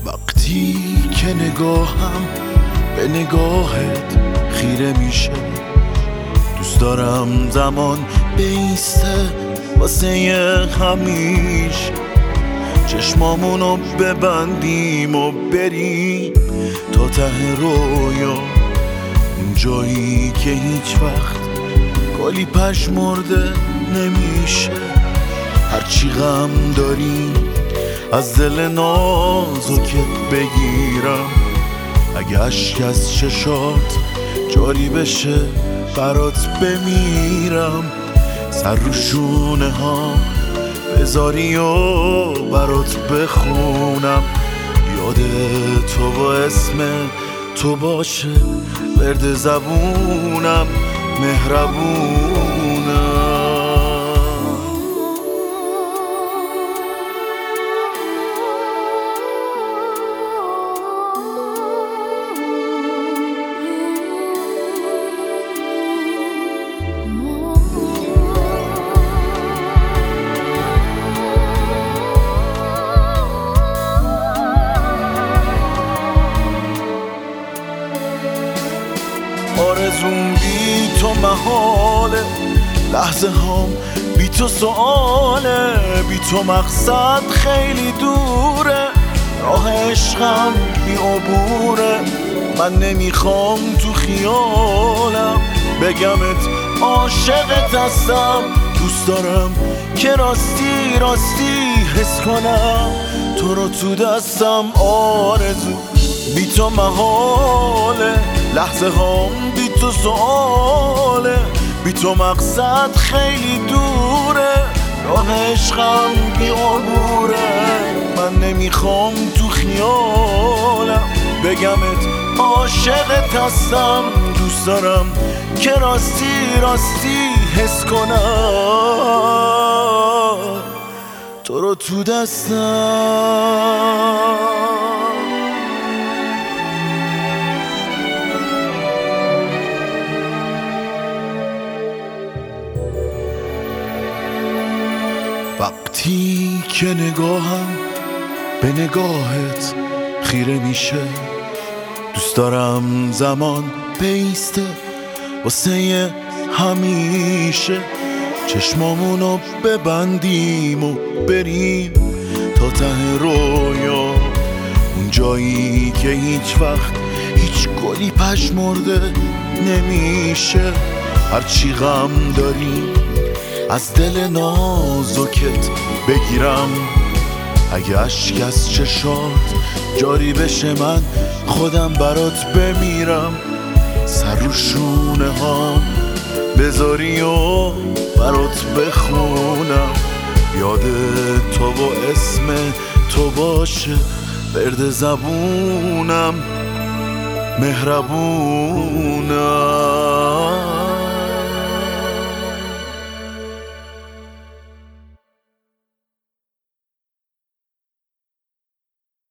وقتی که نگاهم به نگاهت خیره میشه، دوست دارم زمان بیسته واسه همیشه. چشمامونو ببندیم و بریم تا ته رویا، اون جایی که هیچ وقت گلی پژمرده نمیشه. هرچی غم داری از دل نازکت بگیرم، اگه اشک از چشات جاری بشه برات بمیرم. سر رو شونه ها بذاری و برات بخونم، یاد تو با اسم تو باشه ورد زبونم، مهربونم. آرزوم بی تو محاله، لحظه هام بی تو سؤاله، بی تو مقصد خیلی دوره، راه عشقم بی عبوره. من نمیخوام تو خیالم بگمت عاشقت هستم، دوست دارم که راستی راستی حس کنم تو رو تو دستم. آرزو بی تو محاله، لحظه هام بی تو سؤاله، بی تو مقصد خیلی دوره، راه عشقم بی عبوره. من نمیخوام تو خیالم بگمت عاشقت هستم، دوست دارم که راستی راستی حس کنم تو رو تو دستم. وقتی که نگاهم به نگاهت خیره میشه، دوست دارم زمان بیسته واسه همیشه. چشمامونو ببندیم و بریم تا ته رویا، اون جایی که هیچ وقت هیچ گلی پژمرده نمیشه. هرچی غم داری از دل نازکت بگیرم، اگه اشک از چشات جاری بشه من خودم برات بمیرم. سر رو شونه ها بذاری و برات بخونم، یاد تو با اسم تو باشه ورد زبونم، مهربونم.